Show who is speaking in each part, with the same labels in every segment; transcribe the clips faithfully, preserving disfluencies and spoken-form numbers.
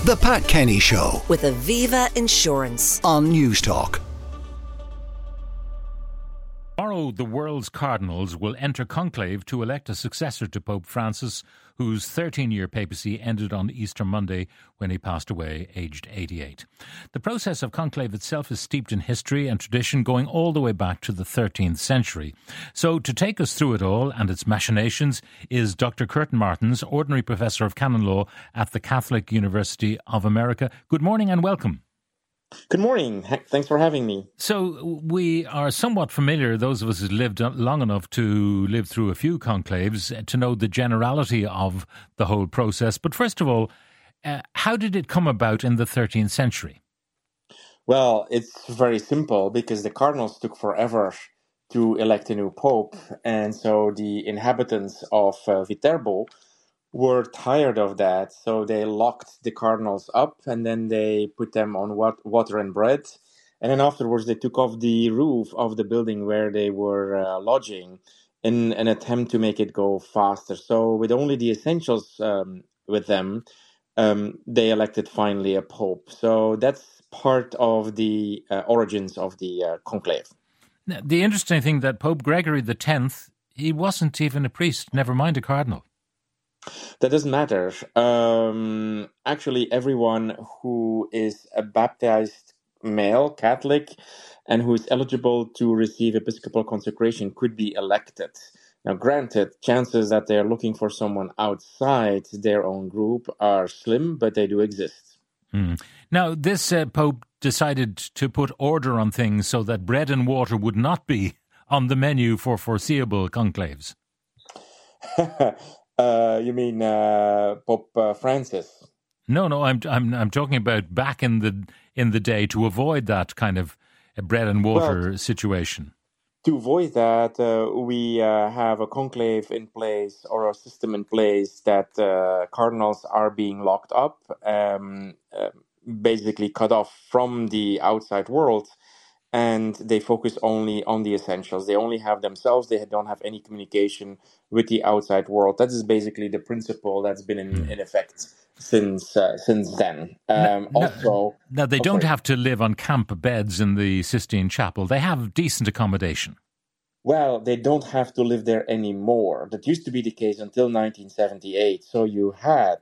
Speaker 1: The Pat Kenny Show
Speaker 2: with Aviva Insurance
Speaker 1: on Newstalk.
Speaker 3: Tomorrow, the world's cardinals will enter conclave to elect a successor to Pope Francis, whose thirteen-year papacy ended on Easter Monday when he passed away, aged eighty-eight. The process of conclave itself is steeped in history and tradition going all the way back to the thirteenth century. So to take us through it all and its machinations is Doctor Curtin Martins, Ordinary Professor of Canon Law at the Catholic University of America. Good morning and welcome.
Speaker 4: Good morning. Thanks for having me.
Speaker 3: So we are somewhat familiar, those of us who lived long enough to live through a few conclaves, to know the generality of the whole process. But first of all, uh, how did it come about in the thirteenth century?
Speaker 4: Well, it's very simple because the cardinals took forever to elect a new pope. And so the inhabitants of uh, Viterbo were tired of that, so they locked the cardinals up and then they put them on wat- water and bread. And then afterwards they took off the roof of the building where they were uh, lodging in an attempt to make it go faster. So with only the essentials um, with them, um, they elected finally a pope. So that's part of the uh, origins of the uh, conclave.
Speaker 3: Now, the interesting thing that Pope Gregory the tenth, he wasn't even a priest, never mind a cardinal.
Speaker 4: That doesn't matter. Um, actually, everyone who is a baptized male Catholic and who is eligible to receive episcopal consecration could be elected. Now, granted, chances that they're looking for someone outside their own group are slim, but they do exist.
Speaker 3: Hmm. Now, this uh, Pope decided to put order on things so that bread and water would not be on the menu for foreseeable conclaves.
Speaker 4: Uh, you mean uh, Pope uh, Francis?
Speaker 3: No, no, I'm I'm I'm talking about back in the in the day to avoid that kind of bread and water well, situation.
Speaker 4: To avoid that, uh, we uh, have a conclave in place or a system in place that uh, cardinals are being locked up, um, uh, basically cut off from the outside world. And they focus only on the essentials. They only have themselves. They don't have any communication with the outside world. That is basically the principle that's been in, in effect since uh, since then. Um,
Speaker 3: no,
Speaker 4: also,
Speaker 3: now they
Speaker 4: oh,
Speaker 3: don't
Speaker 4: sorry.
Speaker 3: have to live on camp beds in the Sistine Chapel. They have decent accommodation.
Speaker 4: Well, they don't have to live there anymore. That used to be the case until nineteen seventy-eight. So you had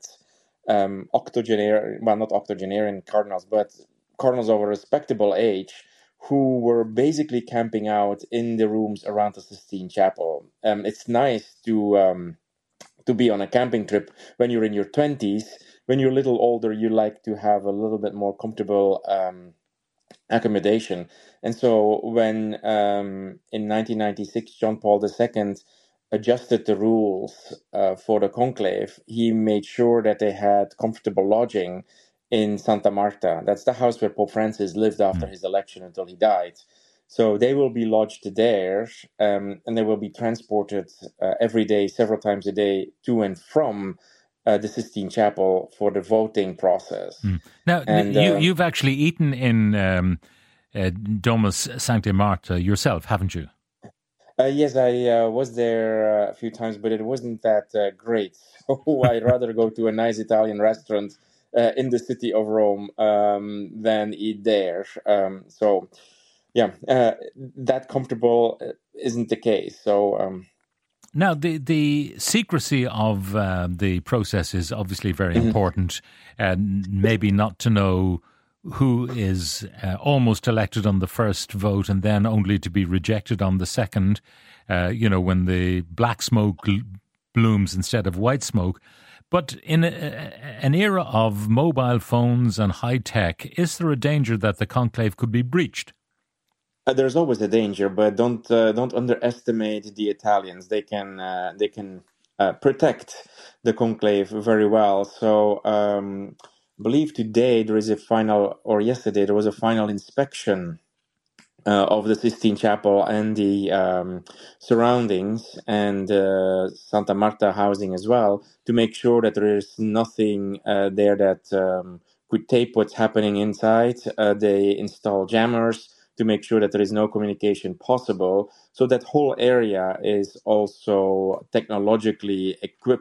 Speaker 4: um, octogenarian, well, not octogenarian cardinals, but cardinals of a respectable age, who were basically camping out in the rooms around the Sistine Chapel. Um, it's nice to um, to be on a camping trip when you're in your twenties. When you're a little older, you like to have a little bit more comfortable um, accommodation. And so when um, in nineteen ninety-six, John Paul the Second adjusted the rules uh, for the conclave, he made sure that they had comfortable lodging in Santa Marta. That's the house where Pope Francis lived after his election until he died. So they will be lodged there, um, and they will be transported uh, every day, several times a day, to and from uh, the Sistine Chapel for the voting process.
Speaker 3: Mm. Now,
Speaker 4: and,
Speaker 3: you,
Speaker 4: uh,
Speaker 3: you've actually eaten in um, uh, Domus Sancta Marta yourself, haven't you?
Speaker 4: Uh, yes, I uh, was there uh, a few times, but it wasn't that uh, great. So I'd rather go to a nice Italian restaurant Uh, in the city of Rome um, than eat there. Um, so, yeah, uh, that comfortable isn't the case. So, um,
Speaker 3: now the the secrecy of uh, the process is obviously very mm-hmm. important, and maybe not to know who is uh, almost elected on the first vote and then only to be rejected on the second. Uh, you know, when the black smoke blooms instead of white smoke. But in a, an era of mobile phones and high tech, is there a danger that the conclave could be breached?
Speaker 4: Uh, there's always a danger, but don't uh, don't underestimate the Italians. They can uh, they can uh, protect the conclave very well. So, um, I believe today there is a final, or yesterday there was a final inspection Uh, of the Sistine Chapel and the um, surroundings and uh, Santa Marta housing as well, to make sure that there is nothing uh, there that um, could tape what's happening inside. Uh, they install jammers to make sure that there is no communication possible. So that whole area is also technologically equipped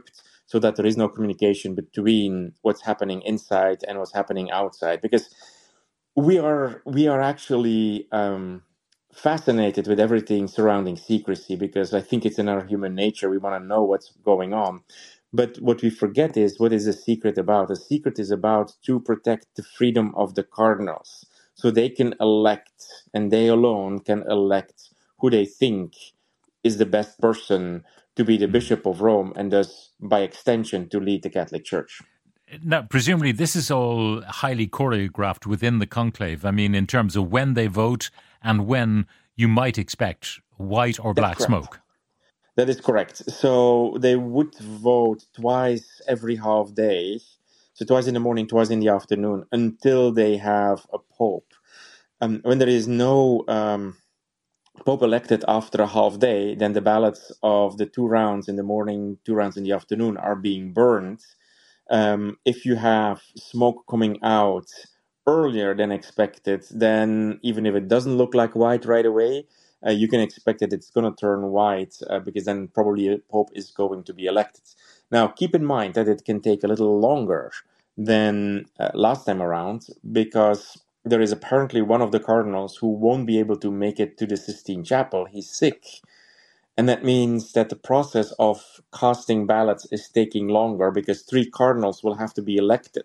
Speaker 4: so that there is no communication between what's happening inside and what's happening outside. Because we are we are actually um, fascinated with everything surrounding secrecy, because I think it's in our human nature. We want to know what's going on. But what we forget is, what is a secret about? A secret is about to protect the freedom of the cardinals, so they can elect, and they alone can elect who they think is the best person to be the Bishop of Rome, and thus, by extension, to lead the Catholic Church.
Speaker 3: Now, presumably, this is all highly choreographed within the conclave. I mean, in terms of when they vote and when you might expect white or black smoke.
Speaker 4: That is correct. So they would vote twice every half day. So twice in the morning, twice in the afternoon, until they have a pope. Um, when there is no um, pope elected after a half day, then the ballots of the two rounds in the morning, two rounds in the afternoon are being burned. Um, if you have smoke coming out earlier than expected, then even if it doesn't look like white right away, uh, you can expect that it's going to turn white, uh, because then probably a pope is going to be elected. Now, keep in mind that it can take a little longer than uh, last time around, because there is apparently one of the cardinals who won't be able to make it to the Sistine Chapel. He's sick. And that means that the process of casting ballots is taking longer, because three cardinals will have to be elected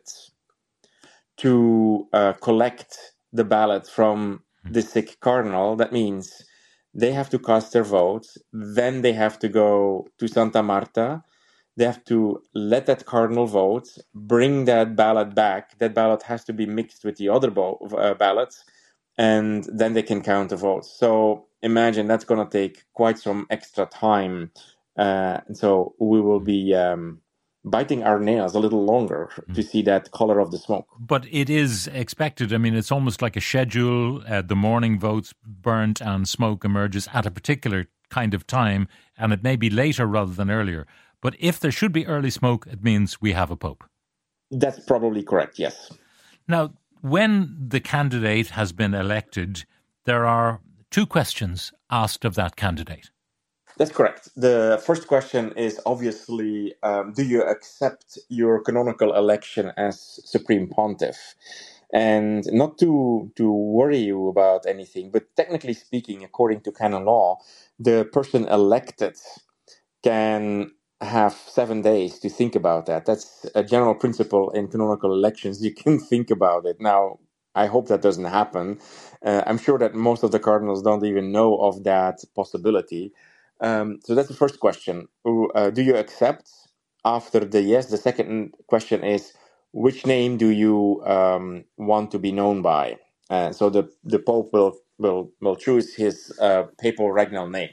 Speaker 4: to uh, collect the ballot from the sick cardinal. That means they have to cast their vote, then they have to go to Santa Marta, they have to let that cardinal vote, bring that ballot back. That ballot has to be mixed with the other bo- uh, ballots, and then they can count the votes. So imagine that's going to take quite some extra time. Uh, and so we will be um, biting our nails a little longer to see that color of the smoke.
Speaker 3: But it is expected. I mean, it's almost like a schedule. Uh, the morning votes burnt and smoke emerges at a particular kind of time, and it may be later rather than earlier. But if there should be early smoke, it means we have a pope.
Speaker 4: That's probably correct, yes.
Speaker 3: Now, when the candidate has been elected, there are two questions asked of that candidate.
Speaker 4: That's correct. The first question is obviously, um, do you accept your canonical election as Supreme Pontiff? And not to, to worry you about anything, but technically speaking, according to canon law, the person elected can have seven days to think about that. That's a general principle in canonical elections. You can think about it. Now, I hope that doesn't happen. Uh, I'm sure that most of the cardinals don't even know of that possibility. Um, so that's the first question. Uh, do you accept? After the yes, the second question is, which name do you um, want to be known by? Uh, so the, the Pope will, will, will choose his uh, papal regnal name.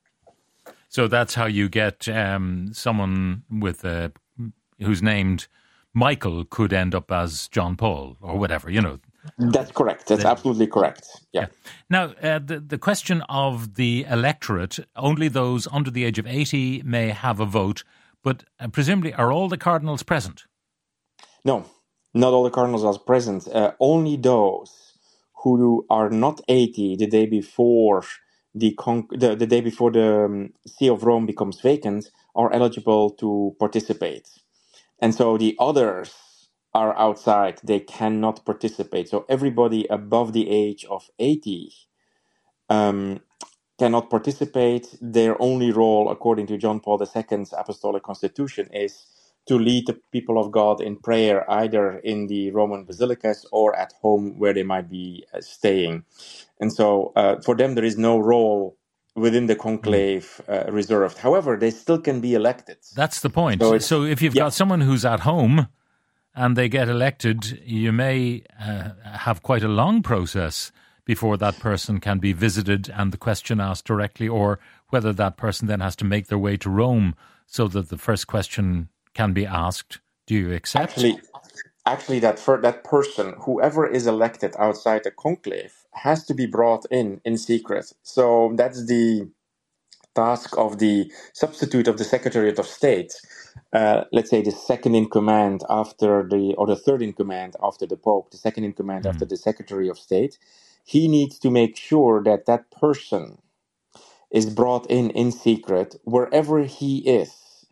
Speaker 3: So that's how you get um, someone with uh, who's named Michael could end up as John Paul or whatever, you know.
Speaker 4: That's correct. That's
Speaker 3: the,
Speaker 4: absolutely correct. Yeah.
Speaker 3: yeah. Now, uh, the, the question of the electorate, only those under the age of eighty may have a vote, but uh, presumably are all the cardinals present?
Speaker 4: No, not all the cardinals are present. Uh, only those who are not eighty the day before the con- the, the day before the um, See of Rome becomes vacant are eligible to participate. And so the others are outside. They cannot participate. So everybody above the age of eighty um, cannot participate. Their only role, according to John Paul the Second's Apostolic Constitution, is to lead the people of God in prayer, either in the Roman basilicas or at home where they might be uh, staying. And so uh, for them, there is no role within the conclave uh, reserved. However, they still can be elected.
Speaker 3: That's the point.
Speaker 4: So,
Speaker 3: so if you've
Speaker 4: yeah.
Speaker 3: got someone who's at home and they get elected, you may uh, have quite a long process before that person can be visited and the question asked directly, or whether that person then has to make their way to Rome so that the first question can be asked. Do you accept?
Speaker 4: Actually, actually that for that person, whoever is elected outside the conclave, has to be brought in in secret. So that's the task of the substitute of the Secretariat of State. Uh, let's say the second in command after the, or the third in command after the Pope, the second in command mm. after the Secretary of State. He needs to make sure that that person is brought in in secret wherever he is.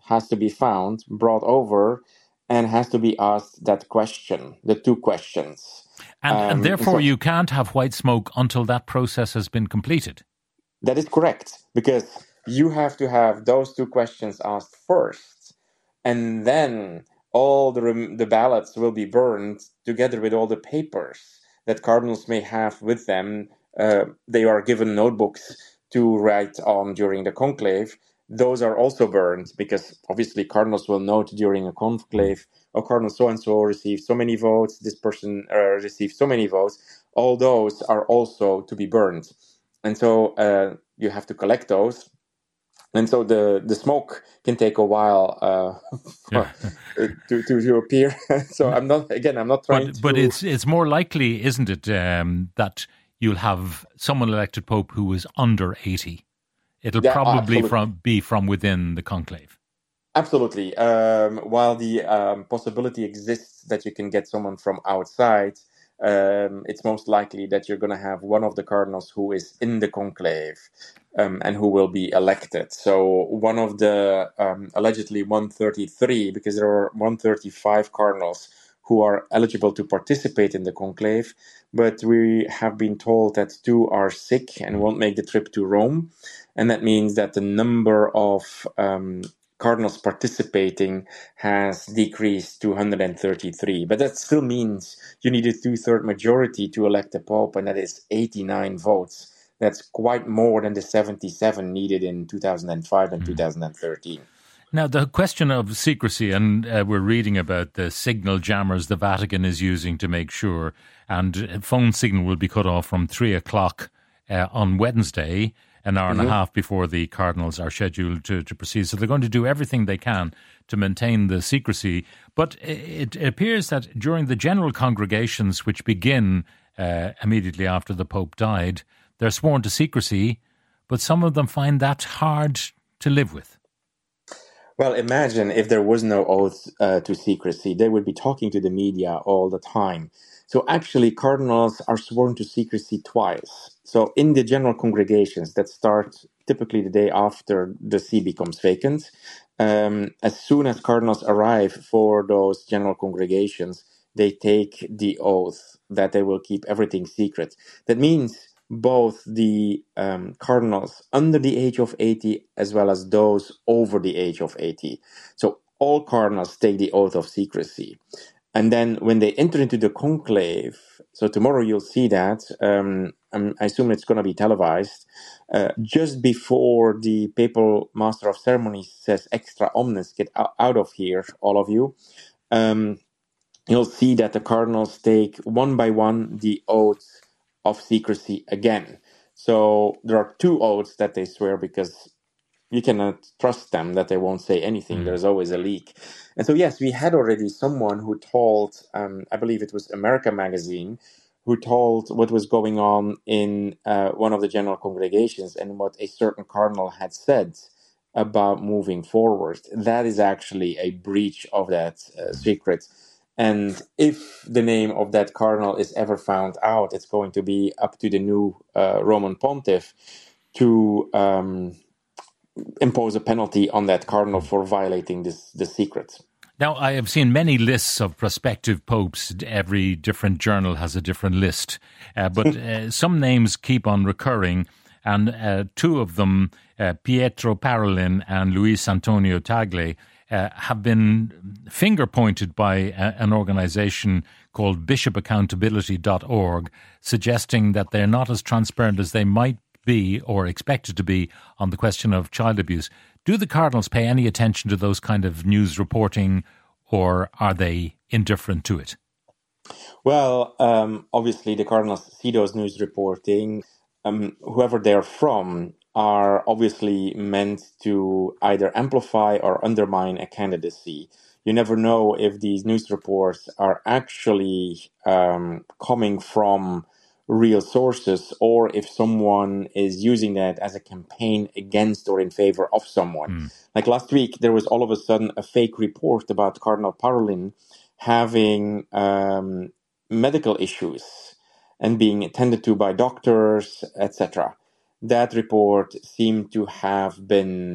Speaker 4: has to be found, brought over, and has to be asked that question, the two questions.
Speaker 3: And,
Speaker 4: um,
Speaker 3: and therefore,
Speaker 4: so,
Speaker 3: you can't have white smoke until that process has been completed.
Speaker 4: That is correct, because you have to have those two questions asked first, and then all the rem- the ballots will be burned together with all the papers that cardinals may have with them. Uh, they are given notebooks to write on during the conclave. Those are also burned, because obviously cardinals will note during a conclave, oh, Cardinal so-and-so received so many votes, this person uh, received so many votes. All those are also to be burned. And so uh, you have to collect those. And so the, the smoke can take a while uh,
Speaker 3: Yeah.
Speaker 4: to, to to appear. So I'm not again. I'm not trying
Speaker 3: but,
Speaker 4: to.
Speaker 3: But it's it's more likely, isn't it, um, that you'll have someone elected pope who is under eighty. It'll
Speaker 4: Yeah,
Speaker 3: probably
Speaker 4: absolutely.
Speaker 3: from be from within the conclave.
Speaker 4: Absolutely. Um, while the um, possibility exists that you can get someone from outside, um, it's most likely that you're going to have one of the cardinals who is in the conclave um, and who will be elected. So one of the um, allegedly one thirty-three, because there are one thirty-five cardinals who are eligible to participate in the conclave, but we have been told that two are sick and won't make the trip to Rome. And that means that the number of um, cardinals participating has decreased to one hundred thirty-three. But that still means you need a two-third majority to elect a pope, and that is eighty-nine votes. That's quite more than the seventy-seven needed in two thousand five and mm. two thousand thirteen.
Speaker 3: Now, the question of secrecy, and uh, we're reading about the signal jammers the Vatican is using to make sure, and phone signal will be cut off from three o'clock uh, on Wednesday, an hour mm-hmm. and a half before the cardinals are scheduled to, to proceed. So they're going to do everything they can to maintain the secrecy. But it, it appears that during the general congregations, which begin uh, immediately after the Pope died, they're sworn to secrecy, but some of them find that hard to live with.
Speaker 4: Well, imagine if there was no oath uh, to secrecy. They would be talking to the media all the time. So actually, cardinals are sworn to secrecy twice. So in the general congregations that start typically the day after the see becomes vacant, um, as soon as cardinals arrive for those general congregations, they take the oath that they will keep everything secret. That means both the um, cardinals under the age of eighty as well as those over the age of eighty. So all cardinals take the oath of secrecy. And then when they enter into the conclave, so tomorrow you'll see that, um, I assume it's going to be televised, uh, just before the papal master of ceremonies says extra omnes, get out of here, all of you, um, you'll see that the cardinals take one by one the oath of secrecy again. So there are two oaths that they swear because you cannot trust them that they won't say anything. Mm. There's always a leak. And so, yes, we had already someone who told, um, I believe it was America Magazine, who told what was going on in uh, one of the general congregations and what a certain cardinal had said about moving forward. That is actually a breach of that uh, secret. And if the name of that cardinal is ever found out, it's going to be up to the new uh, Roman pontiff to um, impose a penalty on that cardinal for violating this, this secret.
Speaker 3: Now, I have seen many lists of prospective popes. Every different journal has a different list. Uh, but uh, some names keep on recurring. And uh, two of them, uh, Pietro Parolin and Luis Antonio Tagle, Uh, have been finger-pointed by a, an organization called bishop accountability dot org, suggesting that they're not as transparent as they might be or expected to be on the question of child abuse. Do the cardinals pay any attention to those kind of news reporting, or are they indifferent to it?
Speaker 4: Well, um, obviously the cardinals see those news reporting. Um, whoever they're from are obviously meant to either amplify or undermine a candidacy. You never know if these news reports are actually um, coming from real sources or if someone is using that as a campaign against or in favor of someone. Mm. Like last week, there was all of a sudden a fake report about Cardinal Parolin having um, medical issues and being attended to by doctors, et cetera. That report seemed to have been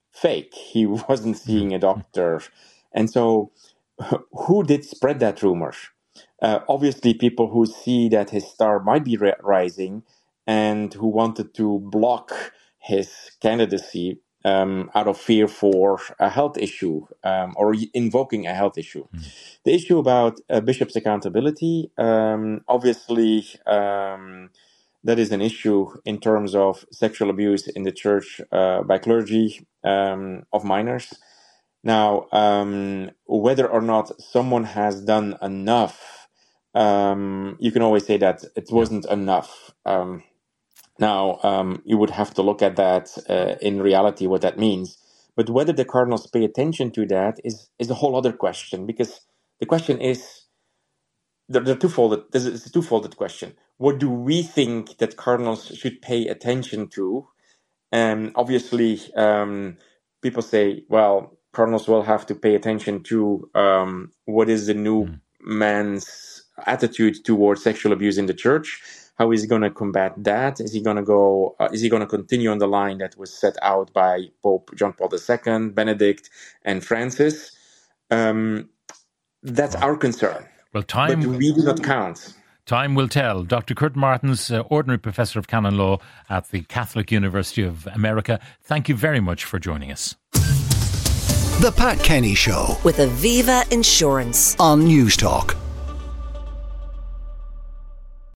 Speaker 4: fake. He wasn't seeing a doctor. And so who did spread that rumor? Uh, obviously, people who see that his star might be ri- rising and who wanted to block his candidacy um, out of fear for a health issue um, or invoking a health issue. Mm. The issue about uh, bishops' accountability, um, obviously, um, that is an issue in terms of sexual abuse in the church uh, by clergy um, of minors. Now, um, whether or not someone has done enough, um, you can always say that it wasn't enough. Um, now, um, you would have to look at that uh, in reality, what that means. But whether the cardinals pay attention to that is, is a whole other question, because the question is, they're, they're twofolded. This is a twofolded question. What do we think that cardinals should pay attention to? And obviously, um, people say, well, cardinals will have to pay attention to um, what is the new mm. man's attitude towards sexual abuse in the church. How is he going to combat that? Is he going to go? Uh, is he going to continue on the line that was set out by Pope John Paul the Second, Benedict, and Francis? Um, that's wow. our concern.
Speaker 3: Well, time
Speaker 4: but we do not count.
Speaker 3: Time will tell. Doctor Kurt Martens, uh, Ordinary Professor of Canon Law at the Catholic University of America, thank you very much for joining us.
Speaker 1: The Pat Kenny Show
Speaker 2: with Aviva Insurance
Speaker 1: on News Talk.